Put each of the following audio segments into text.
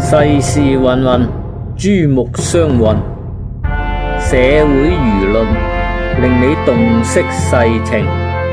世事芸芸，珠目相混，社會輿論令你洞悉世情。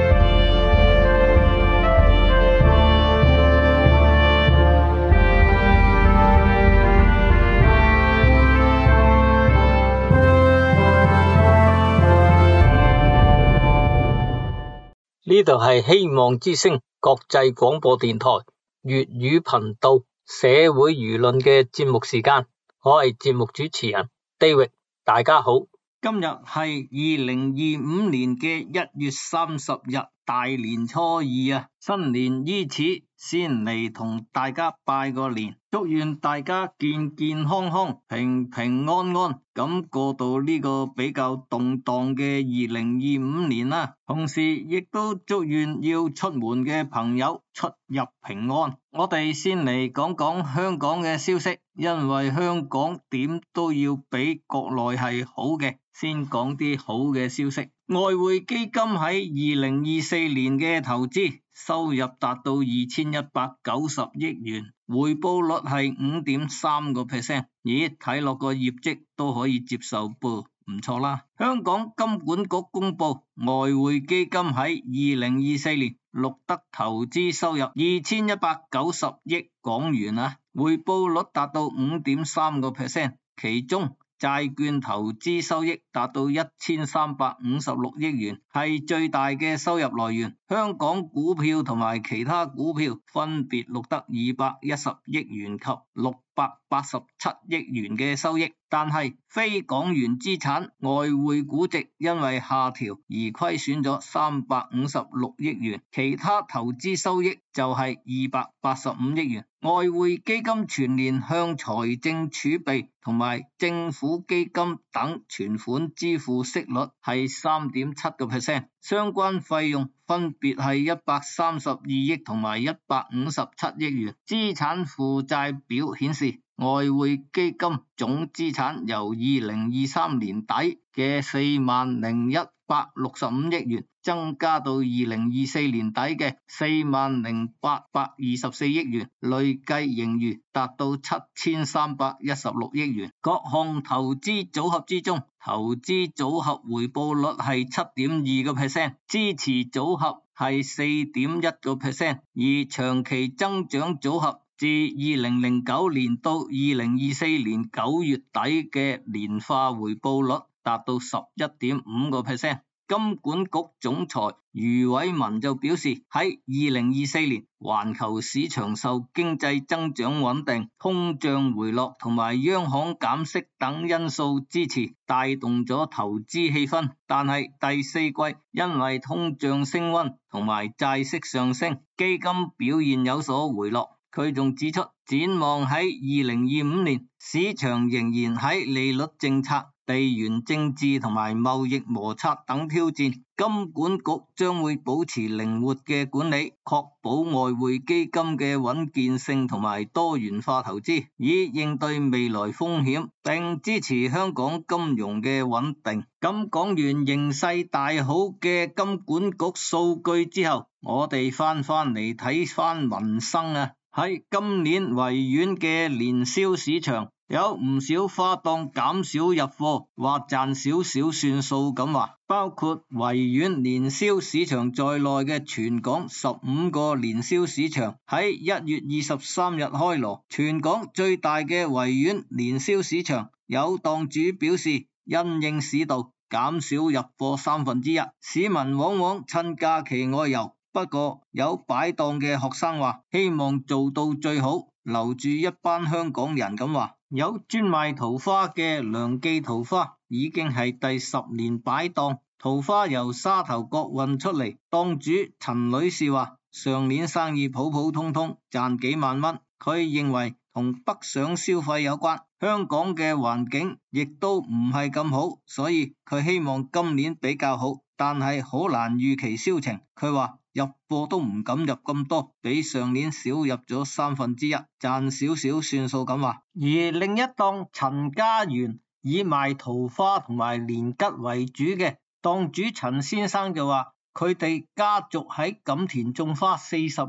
呢度係希望之聲國際廣播電台粵語頻道社會輿論嘅節目時間，我係節目主持人 David， 大家好。 今日係2025年嘅1月30日，大年初二啊！新年伊始，先嚟同大家拜個年，祝願大家健健康康、平平安安咁過到呢個比較動盪嘅2025年啦。同時亦都祝願要出門嘅朋友出入平安。我哋先嚟講講香港嘅消息，因為香港點都要比國內係好嘅。先講啲好嘅消息，外匯基金喺2024年嘅投資收入達到2190億元，回報率係 5.3%， 咦，睇落個業績都可以接受噃，唔錯啦。香港金管局公布外匯基金喺2024年錄得投資收入2190億港元啊，回報率達到 5.3%， 其中債券投資收益達到1356億元，係最大嘅收入來源。香港股票同埋其他股票分別錄得210億元及687億元嘅收益，但係非港元資產外匯估值因為下調而虧損咗356億元，其他投資收益就係285億元。外匯基金全年向財政儲備同埋政府基金等存款支付息率係 3.7%， 相關費用分別係132億同埋157億元。資產負債表顯示，外匯基金總資產由2023年底嘅40165億元增加到2024年底嘅40824億元，累計盈餘達到7316億元。各項投資組合之中，投資組合回報率係 7.2%， 支持組合係 4.1%， 而長期增長組合自2009年到2024年9月底嘅年化回報率達到 11.5%。金管局總裁余偉文就表示，喺2024年環球市場受經濟增長穩定、通脹回落同埋央行減息等因素支持，帶動咗投資氣氛。但係第四季因為通脹升溫同埋債息上升，基金表現有所回落。佢仲指出，展望喺2025年，市場仍然喺利率政策、地緣政治同埋貿易摩擦等挑戰，金管局將會保持靈活嘅管理，確保外匯基金嘅穩健性同埋多元化投資，以應對未來風險，並支持香港金融嘅穩定。咁講完形勢大好嘅金管局數據之後，我哋翻嚟睇翻民生啊。喺今年維園嘅年宵市場，有唔少花檔減少入貨，或賺少少算數咁話。包括維園年宵市場在內嘅全港15個年宵市場喺1月23日開鑼。全港最大嘅維園年宵市場，有檔主表示，因應市道減少入貨1/3，市民往往趁假期外遊。不過有擺檔嘅學生話，希望做到最好，留住一班香港人咁話。有專賣桃花嘅良記桃花已經係第10年擺檔，桃花由沙頭角運出嚟。檔主陳女士話，上年生意普普通通，賺幾萬蚊。佢認為同北上消費有關，香港嘅環境亦都唔係咁好，所以佢希望今年比較好，但係好難預期銷情。佢話入貨都唔敢入咁多，比上年少入咗1/3，賺少少算數咁話。而另一檔陳家園以賣桃花同埋年桔為主嘅檔主陳先生就話，佢哋家族喺錦田種花40年，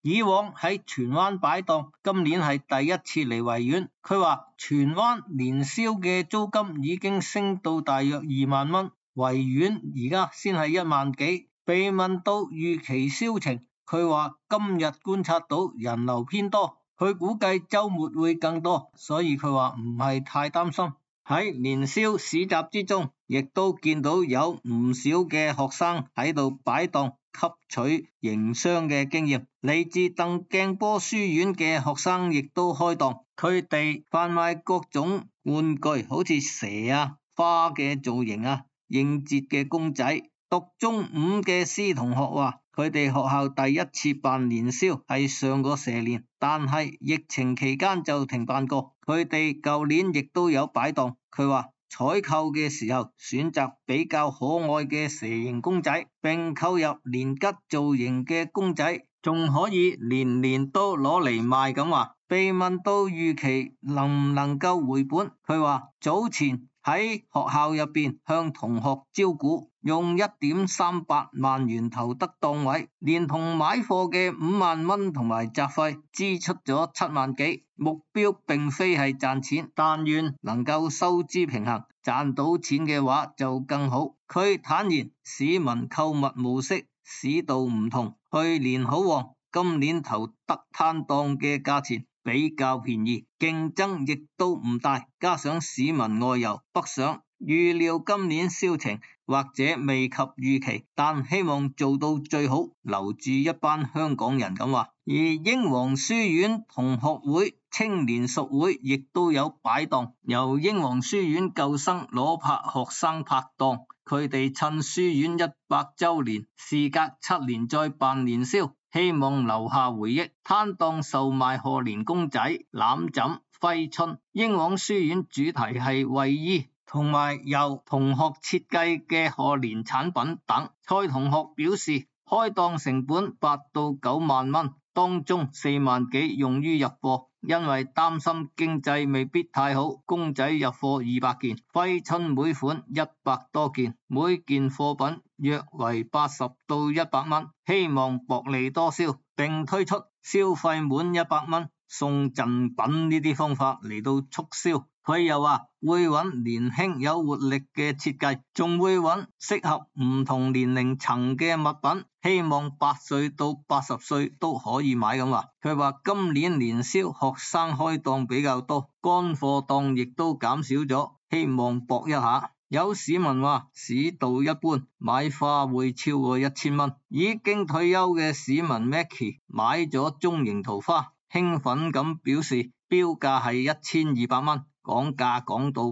以往喺荃灣擺檔，今年係第一次嚟維園。佢話荃灣年宵嘅租金已經升到大約2萬蚊，維園而家先係1萬幾。被問到預期銷情，佢話今日觀察到人流偏多，佢估計週末會更多，所以佢話唔係太擔心。喺年宵市集之中，亦都見到有唔少嘅學生喺度擺檔，吸取營商嘅經驗。嚟自鄧鏡波書院嘅學生亦都開檔，佢哋販賣各種玩具，好似蛇啊、花嘅造型啊、應節嘅公仔。讀中五嘅師同學話，佢哋學校第一次辦年宵係上個蛇年，但係疫情期間就停辦過。佢哋舊年亦都有擺檔，佢話採購嘅時候選擇比較可愛嘅蛇形公仔，並購入年桔造型嘅公仔，仲可以年年都攞嚟賣咁話。被問到預期能唔能夠回本，佢話早前喺學校入邊向同學招股，用1.38萬元投得檔位，連同買貨嘅5萬蚊同埋雜費，支出咗7萬幾。目標並非係賺錢，但願能夠收支平衡，賺到錢嘅話就更好。佢坦言市民購物模式市道唔同，去年好旺，今年投得攤檔嘅價錢比較便宜，競爭亦都唔大，加上市民外遊北上，預料今年銷情或者未及預期，但希望做到最好，留住一班香港人咁話。而英皇書院同學會青年屬會亦都有擺檔，由英皇書院舊生攞拍學生拍檔，佢哋趁書院100周年，事隔7年再辦年宵，希望留下回憶。攤檔售賣賀年公仔、攬枕、揮春。英皇書院主題係衛衣，同埋由同學設計嘅賀年產品等。蔡同學表示，開檔成本8到9萬蚊，當中4萬幾用於入貨，因為擔心經濟未必太好，公仔入貨200件，揮春每款100多件，每件貨品約為80到100蚊，希望薄利多銷，並推出消費滿100蚊送贈品呢啲方法嚟到促銷。佢又話會揾年輕有活力嘅設計，仲會揾適合唔同年齡層嘅物品，希望8歲到80歲都可以買咁話。佢話今年年宵學生開檔比較多，乾貨檔亦都減少咗，希望搏一下。有市民話市道一般，買花會超過1000蚊。已經退休嘅市民 Mackie 買咗中型桃花，興奮咁表示標價係1200蚊，講價講到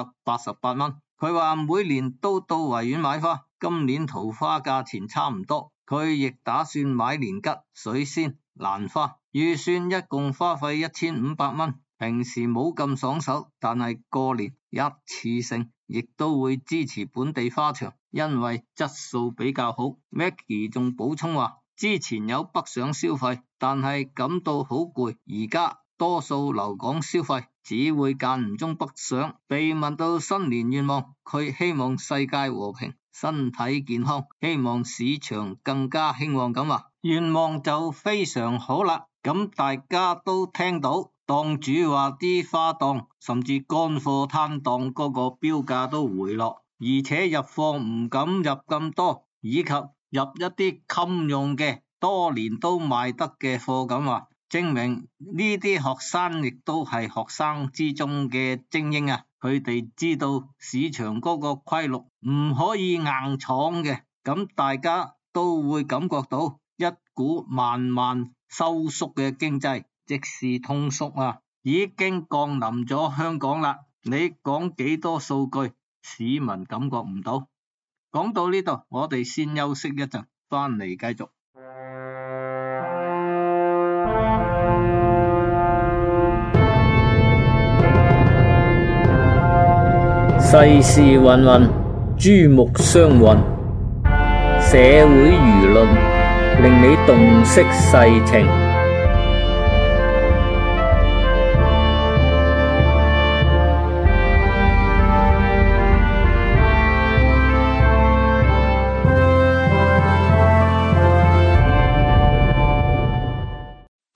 888蚊。佢話每年都到維園買花，今年桃花價錢差唔多，佢亦打算買年桔、水仙、蘭花，預算一共花費1500蚊。平時冇咁爽手，但係過年一次性亦都會支持本地花場，因為質素比較好。Maggie 仲補充話，之前有北上消費，但係感到好攰，而家多數留港消費，只會間唔中北上。被問到新年願望，佢希望世界和平、身體健康，希望市場更加興旺咁話。願望就非常好啦，咁大家都聽到。檔主話啲花檔甚至乾貨攤檔嗰個標價都回落，而且入貨唔敢入咁多，以及入一啲襟用嘅多年都賣得嘅貨咁話，證明呢啲學生亦都係學生之中嘅精英啊！佢哋知道市場嗰個規律唔可以硬闖嘅，咁大家都會感覺到一股慢慢收縮嘅經濟。即是通縮啊，已經降臨咗香港啦。你講幾多數據，市民感覺唔到。講到呢度，我哋先休息一陣，翻嚟繼續。 世事芸芸，珠目相混，社會輿論令你洞悉世情。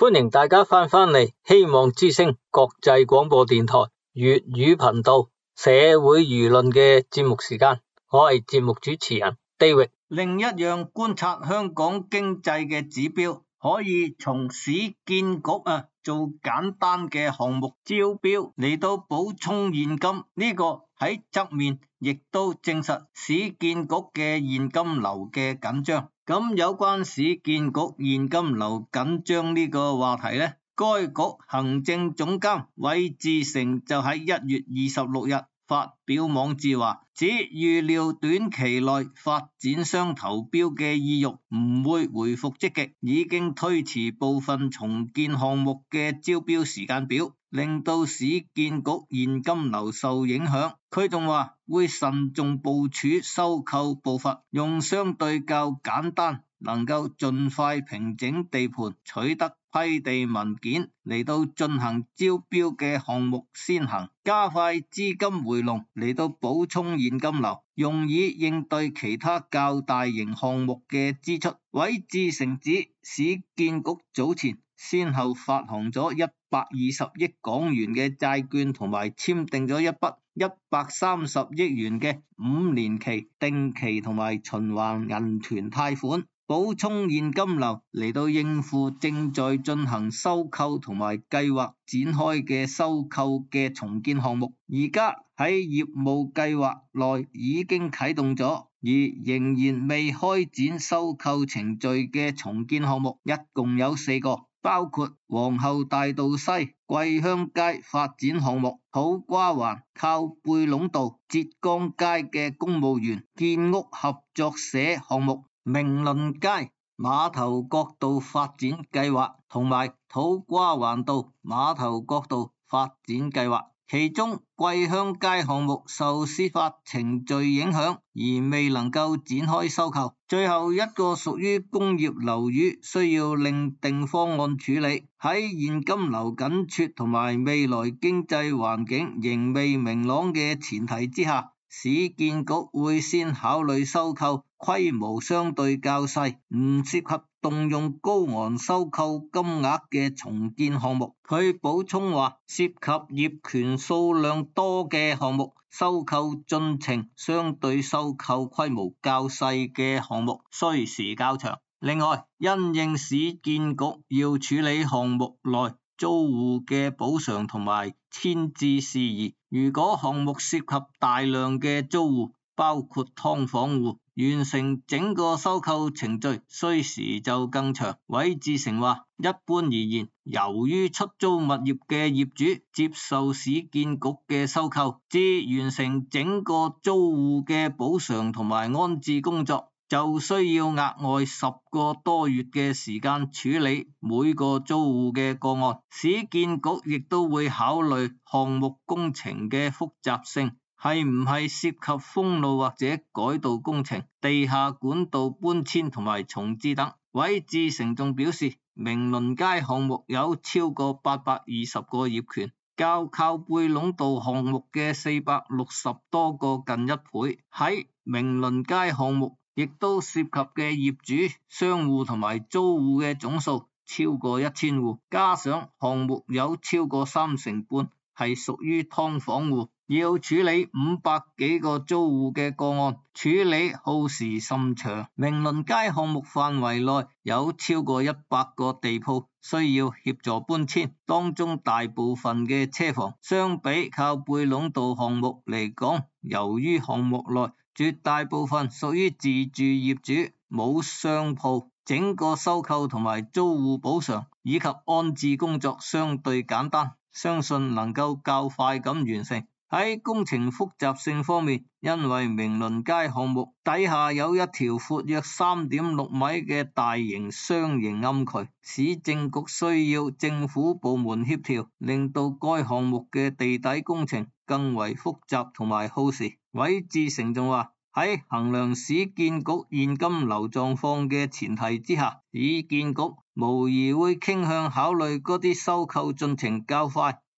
歡迎大家翻嚟希望之聲國際廣播電台粵語頻道社會輿論嘅節目時間，我係節目主持人 David。 另一樣觀察香港經濟嘅指標，可以從市建局做簡單嘅項目招標嚟到補充現金，呢個喺側面亦都證實市建局嘅現金流嘅緊張。咁有關市建局現金流緊張呢個話題呢，該局行政總監韋志成就喺1月26日發表網誌話，指預料短期內發展商投標嘅意欲唔會回復積極，已經推遲部分重建項目嘅招標時間表，令到市建局現金流受影響。佢仲話會慎重部署收購步伐，用相對較簡單，能夠盡快平整地盤，取得批地文件嚟到進行招標嘅項目先行，加快資金回籠嚟到補充現金流，用以應對其他較大型項目嘅支出。韋志成指市建局早前先後發行咗120億港元嘅債券，同埋簽訂咗一筆130億元嘅5年期定期同埋循環銀團貸款，補充現金流嚟到應付正在進行收購同埋計劃展開嘅收購嘅重建項目。而家喺業務計劃內已經啟動咗，而仍然未開展收購程序嘅重建項目，一共有4個，包括皇后大道西桂香街發展項目、土瓜灣靠背壟道浙江街嘅公務員建屋合作社項目、明倫街馬頭角道發展計劃同埋土瓜灣道馬頭角道發展計劃。其中桂香街項目受司法程序影響而未能夠展開收購，最後一個屬於工業樓宇，需要另定方案處理。喺現金流緊絀同埋未來經濟環境仍未明朗嘅前提之下，市建局會先考慮收購規模相對較細，唔涉及動用高昂收購金額嘅重建項目。佢補充話，涉及業權數量多嘅項目，收購進程相對收購規模較細嘅項目需時較長。另外，因應市建局要處理項目內租戶嘅補償同埋遷置事宜，如果項目涉及大量嘅租戶，包括劏房戶，完成整個收購程序需時就更長。韋志成話，一般而言，由於出租物業嘅業主接受市建局嘅收購，至完成整個租戶嘅補償同埋安置工作，就需要額外10個多月嘅時間處理每個租戶嘅個案。市建局亦都會考慮項目工程嘅複雜性，係唔係涉及封路或者改道工程、地下管道搬遷同埋重置等。韋志成仲表示，明倫街項目有超過820個業權，較靠背壟道項目嘅460多個近1倍。喺明倫街項目亦都涉及嘅業主、商戶同埋租戶嘅總數超過1000戶，加上項目有超過35%係屬於劏房戶，要處理500幾個租戶嘅個案，處理耗時甚長。明倫街項目範圍內有超過100個地鋪需要協助搬遷，當中大部分嘅車房相比靠背壟道項目嚟講，由於項目內絕大部分屬於自住業主，冇商鋪，整個收購同埋租戶補償以及安置工作相對簡單，相信能夠較快咁完成。喺工程複雜性方面，因為明倫街項目底下有一條闊約3.6米嘅大型雙型暗渠，市政局需要政府部門協調，令到該項目嘅地底工程更為複雜同埋耗時。韋志成仲話，喺衡量市建局現金流狀況嘅前提之下，市建局無疑會傾向考慮嗰啲收購進程較快、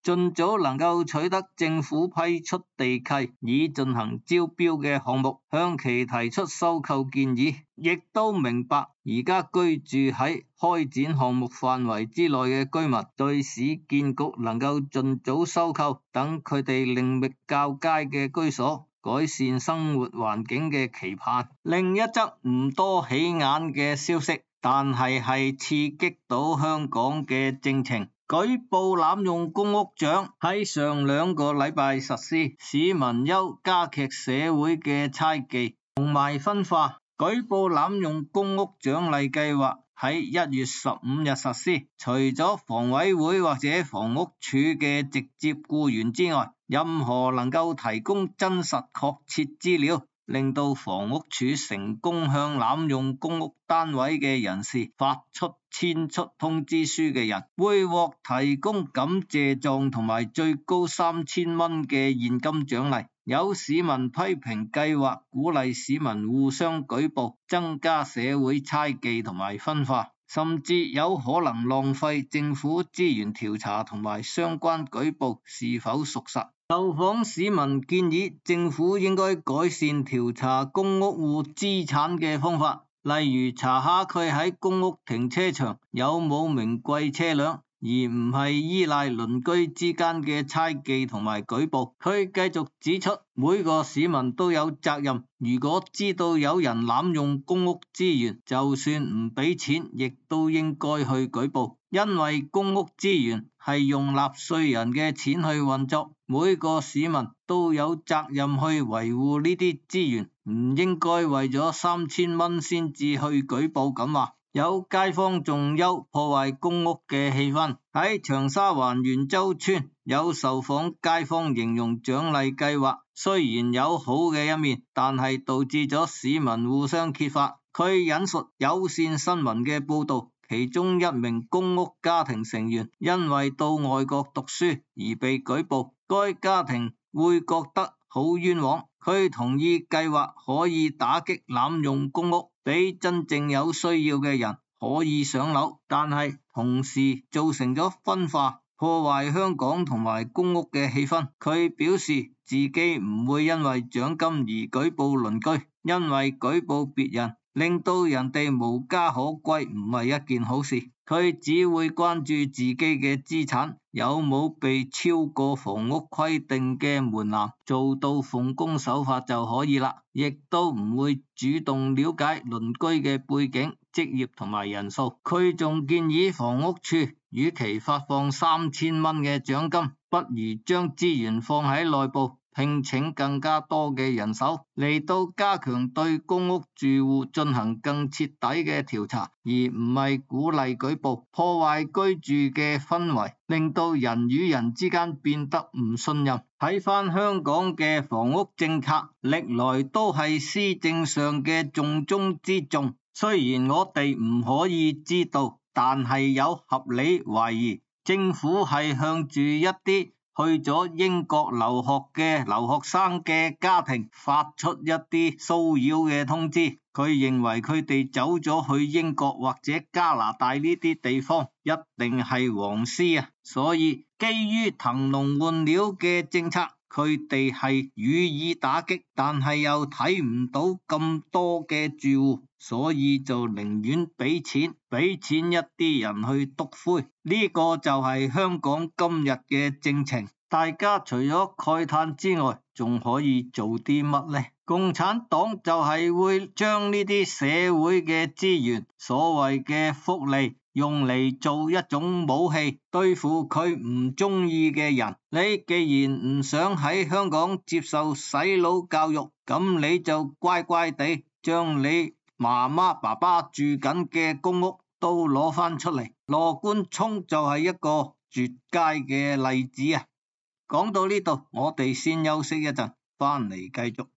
盡早能夠取得政府批出地契以進行招標嘅項目，向其提出收購建議，亦都明白而家居住喺開展項目範圍之內嘅居民對市建局能夠盡早收購等佢哋另覓較佳嘅居所，改善生活環境嘅期盼。另一則唔多起眼嘅消息，但係刺激到香港嘅政情。舉報濫用公屋獎喺上2個禮拜實施，市民憂加劇社會嘅猜忌同埋分化。舉報濫用公屋獎勵計劃喺1月15日實施，除咗房委會或者房屋署嘅直接僱員之外，任何能夠提供真實確切資料，令到房屋署成功向濫用公屋單位嘅人士發出遷出通知書嘅人，會獲提供感謝狀同埋最高3000蚊嘅現金獎勵。有市民批評計劃鼓勵市民互相舉報，增加社會猜忌同埋分化，甚至有可能浪費政府資源調查同埋相關舉報是否屬實。受訪市民建議政府應該改善調查公屋戶資產嘅方法，例如查下佢喺公屋停車場有冇名貴車輛，而唔係依賴鄰居之間嘅猜忌同埋舉報。佢繼續指出，每個市民都有責任，如果知道有人濫用公屋資源，就算唔俾錢，亦都應該去舉報，因為公屋資源係用納稅人嘅錢去運作，每個市民都有責任去維護呢啲資源，唔應該為咗3000蚊先至去舉報咁話。有街坊仲憂破壞公屋嘅氣氛。喺長沙灣元洲村，有受訪街坊形容獎勵計劃雖然有好嘅一面，但係導致咗市民互相揭發。佢引述有線新聞嘅報道，其中一名公屋家庭成員因為到外國讀書而被舉報，該家庭會覺得好冤枉。佢同意計劃可以打擊濫用公屋，俾真正有需要嘅人可以上樓，但係同時造成咗分化，破壞香港同埋公屋嘅氣氛。佢表示自己唔會因為獎金而舉報鄰居，因為舉報別人令到人哋無家可歸唔係一件好事。佢只會關注自己嘅資產有冇被超過房屋規定嘅門檻，做到奉公守法就可以啦，亦都唔會主動了解鄰居嘅背景、職業同埋人數。佢仲建議房屋處與其發放3000蚊嘅獎金，不如將資源放喺內部，聘請更加多嘅人手嚟到加強對公屋住戶進行更徹底嘅調查，而唔係鼓勵舉報，破壞居住嘅氛圍，令到人與人之間變得唔信任。睇返香港嘅房屋政策，歷來都係施政上嘅重中之重。雖然我哋唔可以知道，但係有合理懷疑，政府係向住一啲去咗英國留學嘅留學生嘅家庭發出一啲騷擾嘅通知，佢認為佢哋走咗去英國或者加拿大呢啲地方一定係黃絲啊，所以基於騰籠換鳥嘅政策，佢哋係予以打擊，但係又睇唔到咁多嘅住戶，所以就寧願俾錢一啲人去篤灰。呢個就係香港今日嘅政情。大家除咗慨嘆之外，仲可以做啲乜呢？共產黨就係會將呢啲社會嘅資源，所謂嘅福利，用嚟做一種武器，對付佢唔中意嘅人。你既然唔想喺香港接受洗腦教育，咁你就乖乖地將你媽媽爸爸住緊嘅公屋都攞翻出嚟。羅冠聰就係一個絕佳嘅例子啊！講到呢度，我哋先休息一陣，翻嚟繼續。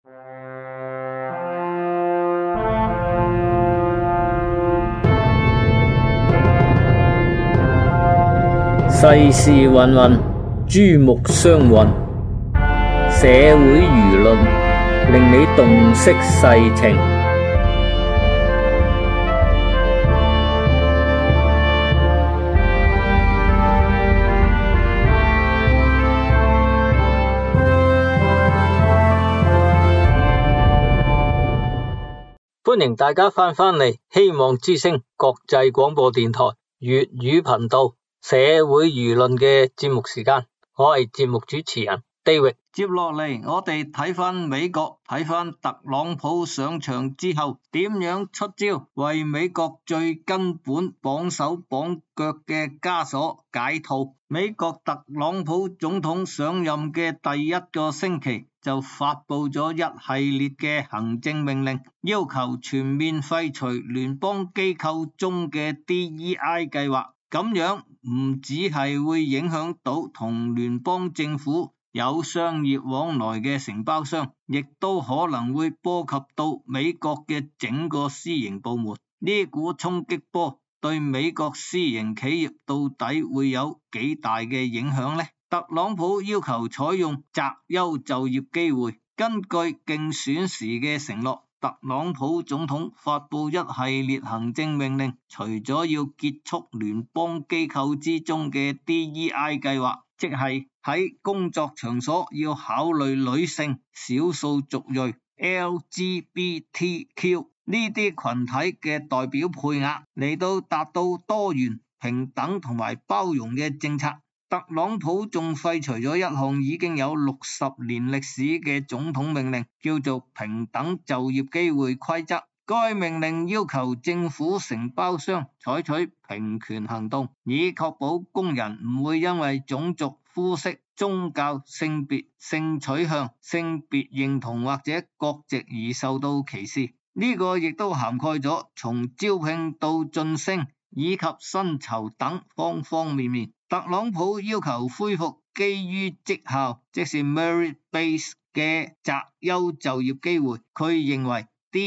世事芸芸，珠目相混，社會輿論令你洞悉世情。 歡迎大家翻嚟希望之聲國際廣播電台粵語頻道社會輿論嘅節目時間，我係節目主持人 David。 接落嚟，我哋睇翻美國，睇翻特朗普上場之後點樣出招，為美國最根本綁手綁腳嘅枷鎖解套。美國特朗普總統上任嘅第一個星期就發佈咗一系列嘅行政命令，要求全面廢除聯邦機構中嘅 DEI 計劃。咁樣唔只係會影響到同聯邦政府有商業往來嘅承包商，亦都可能會波及到美國嘅整個私營部門。呢股衝擊波對美國私營企業到底會有幾大嘅影響呢？特朗普要求採用擇優就業機會。根據競選時嘅承諾，特朗普總統發佈一系列行政命令，除咗要結束聯邦機構之中嘅 DEI 計劃，即係喺工作場所要考慮女性、少數族裔、LGBTQ 呢啲群體嘅代表配額，嚟到達到多元、平等同埋包容嘅政策。特朗普仲廢除咗一項已經有60年歷史嘅總統命令，叫做平等就業機會規則。該命令要求政府承包商採取平權行動，以確保工人唔會因為種族、膚色、宗教、性別、性取向、性別認同或者國籍而受到歧視。呢個亦都涵蓋咗從招聘到晉升以及薪酬等方方面面。特朗普要求恢復基於績效，即是 merit-based 嘅擇優就業機會。佢認為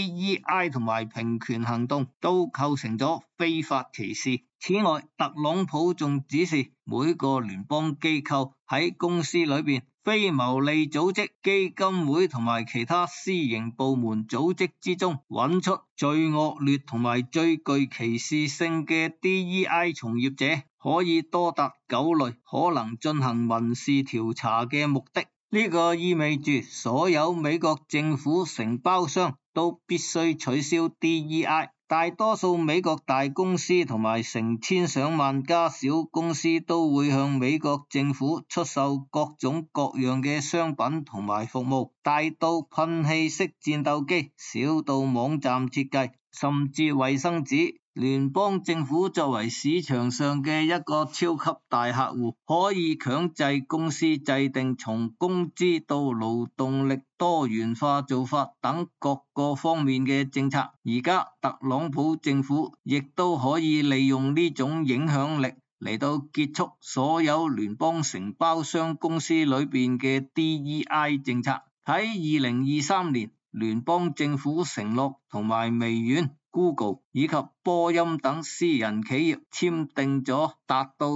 DEI 同埋平權行動都構成咗非法歧視。此外，特朗普仲指示每個聯邦機構喺公司裏邊非牟利組織、基金會同埋其他私營部門組織之中，揾出最惡劣同埋最具歧視性嘅 DEI 從業者，可以多達9類，可能進行民事調查嘅目的。呢個意味住所有美國政府承包商都必須取消 DEI。大多數美國大公司同埋成千上萬家小公司都會向美國政府出售各種各樣嘅商品同埋服務，大到噴氣式戰鬥機，小到網站設計，甚至衛生紙。聯邦政府作為市場上嘅一個超級大客戶，可以強制公司制定從工資到勞動力多元化做法等各個方面嘅政策。而家特朗普政府亦都可以利用呢種影響力嚟到結束所有聯邦承包商公司裏邊嘅 DEI 政策。喺2023年，聯邦政府承諾同埋微軟、Google 以及波音等私人企業簽訂咗達到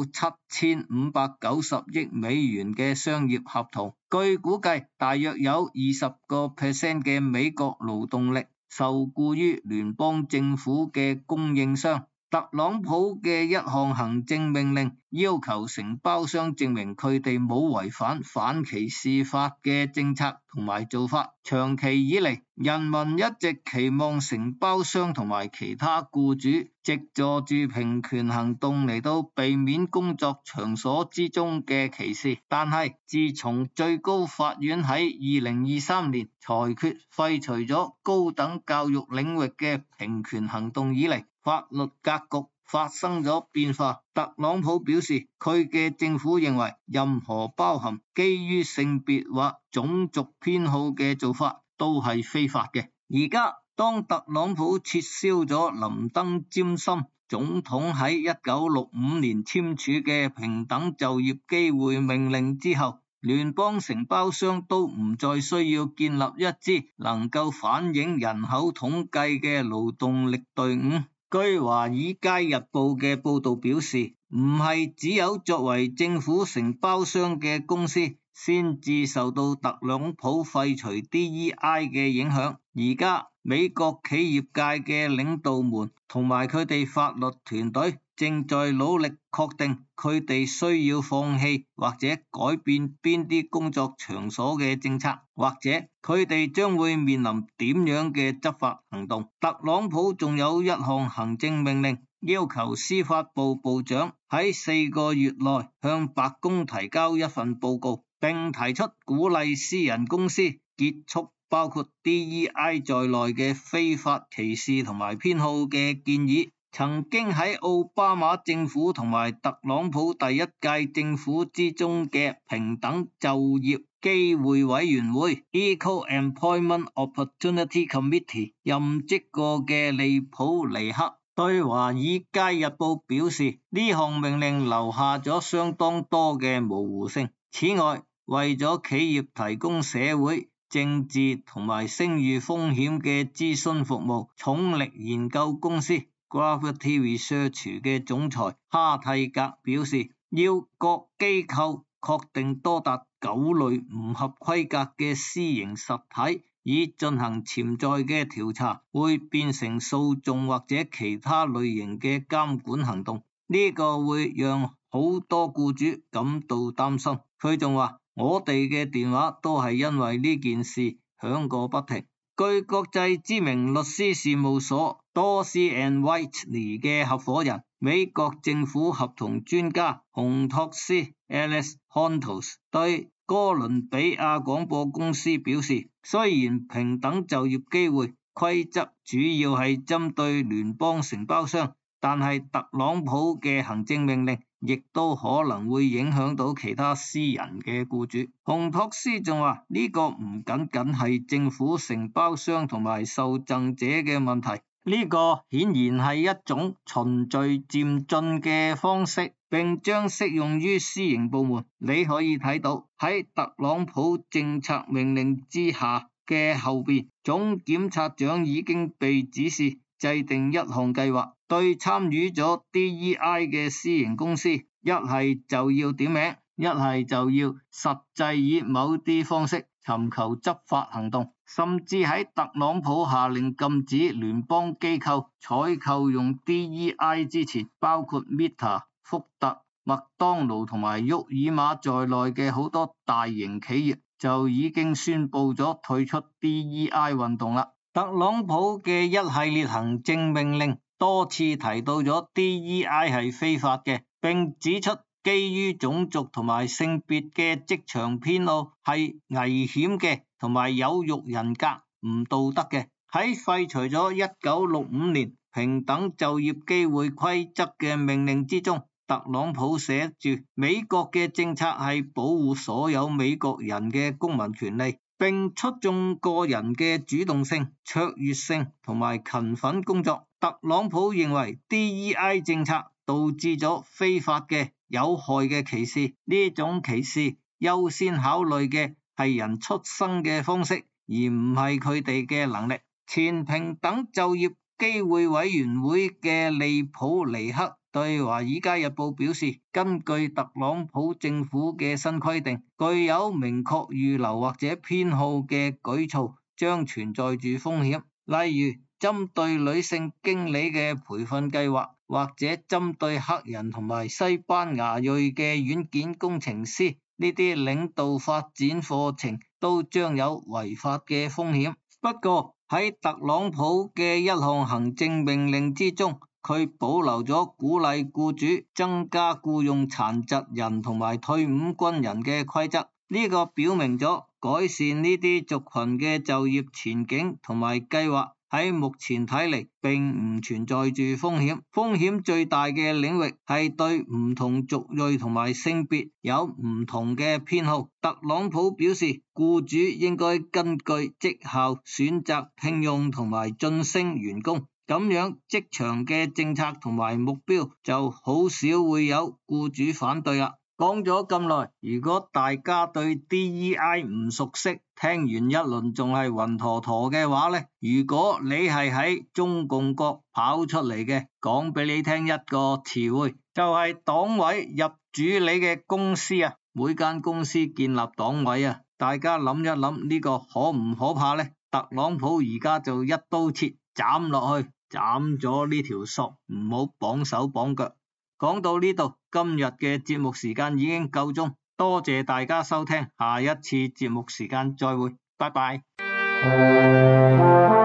7590億美元嘅商業合同。據估計，大約有20% 嘅美國勞動力受僱於聯邦政府嘅供應商。特朗普嘅一項行政命令要求承包商證明佢哋冇違反反歧視法嘅政策同埋做法。長期以嚟，人民一直期望承包商同埋其他僱主藉助住平權行動嚟到避免工作場所之中嘅歧視。但係自從最高法院喺2023年裁決廢除咗高等教育領域嘅平權行動以嚟，法律格局發生咗變化。特朗普表示，佢嘅政府認為任何包含基於性別或種族偏好嘅做法都係非法嘅。而家當特朗普撤銷咗林登詹森總統喺1965年簽署嘅平等就業機會命令之後，聯邦承包商都唔再需要建立一支能夠反映人口統計嘅勞動力隊伍。據華爾街日報嘅報導表示，唔係只有作為政府承包商嘅公司先至受到特朗普廢除 DEI 嘅影響，而家美國企業界嘅領導們同埋佢哋法律團隊正在努力確定佢哋需要放棄或者改變邊啲工作場所嘅政策，或者佢哋將會面臨點樣嘅執法行動。特朗普仲有一項行政命令，要求司法部部長喺4個月內向白宮提交一份報告，並提出鼓勵私人公司結束包括 DEI 在內嘅非法歧視同埋偏好嘅建議。曾經喺奧巴馬政府同埋特朗普第一屆政府之中嘅平等就業機會委員會 Equal Employment Opportunity Committee 任職過嘅利普尼克對華爾街日報表示，呢項命令留下咗相當多嘅模糊性。此外，為咗企業提供社會、政治同埋聲譽風險嘅諮詢服務，重力研究公司Gravity Research 嘅總裁哈蒂格表示，要各機構確定多達9類唔合規格嘅私營實體，以進行潛在嘅調查，會變成訴訟或者其他類型嘅監管行動。呢個會讓好多僱主感到擔心。佢仲話，我哋嘅電話都係因為呢件事響個不停。據國際知名律師事務所Dorsey & Whiteley 嘅合夥人、美國政府合同專家洪托斯 Alex Hontos 對哥倫比亞廣播公司表示，雖然平等就業機會規則主要係針對聯邦承包商，但係特朗普嘅行政命令亦都可能會影響到其他私人嘅僱主。洪托斯仲話，呢個唔僅僅係政府承包商同埋受贈者嘅問題，呢個顯然係一種循序漸進嘅方式，並將適用於私營部門。你可以睇到喺特朗普政策命令之下嘅後邊，總檢察長已經被指示制定一項計劃，對參與咗 DEI 嘅私營公司，一係就要點名，一係就要實際以某啲方式尋求執法行動，甚至喺特朗普下令禁止聯邦機構採購用 DEI 之前，包括 Meta、福特、麥當勞同埋沃爾瑪在內嘅好多大型企業就已經宣布咗退出 DEI 運動啦。特朗普嘅一系列行政命令多次提到咗 DEI 係非法嘅，並指出基於種族同埋性別嘅職場偏好係危險嘅同埋有辱人格、唔道德嘅。喺廢除咗1965年平等就業機會規則嘅命令之中，特朗普寫住美國嘅政策係保護所有美國人嘅公民權利，並促進個人嘅主動性、卓越性同埋勤奮工作。特朗普認為 DEI 政策導致咗非法嘅有害嘅歧視，呢種歧視優先考慮嘅係人出生嘅方式，而唔係佢哋嘅能力。前平等就業機會委員會嘅利普尼克對華爾街日報表示，根據特朗普政府嘅新規定，具有明確預留或者偏好嘅舉措將存在住風險，例如針對女性經理嘅培訓計劃，或者針對黑人同埋西班牙裔嘅軟件工程師，呢啲領導發展課程都將有違法嘅風險。不過喺特朗普嘅一項行政命令之中，佢保留咗鼓勵僱主增加僱用殘疾人同埋退伍軍人嘅規則，呢個表明咗改善呢啲族群嘅就業前景同埋計劃喺目前睇嚟並唔存在住風險。風險最大嘅領域係對唔同族裔同埋性別有唔同嘅偏好。特朗普表示，僱主應該根據績效選擇聘用同埋晉升員工，咁樣職場嘅政策同埋目標就好少會有僱主反對啦。講咗咁耐，如果大家對 DEI 唔熟悉，聽完一輪仲係暈陀陀嘅話呢，如果你係喺中共國跑出嚟嘅，講俾你聽一個詞彙，就係黨委入主你嘅公司啊。每間公司建立黨委啊，大家諗一諗呢個可唔可怕呢？ 特朗普而家就一刀切斬落去，斬咗呢條索，唔好綁手綁腳。講到呢度，今日嘅節目時間已經夠鐘，多謝大家收聽，下一次節目時間再會，拜拜。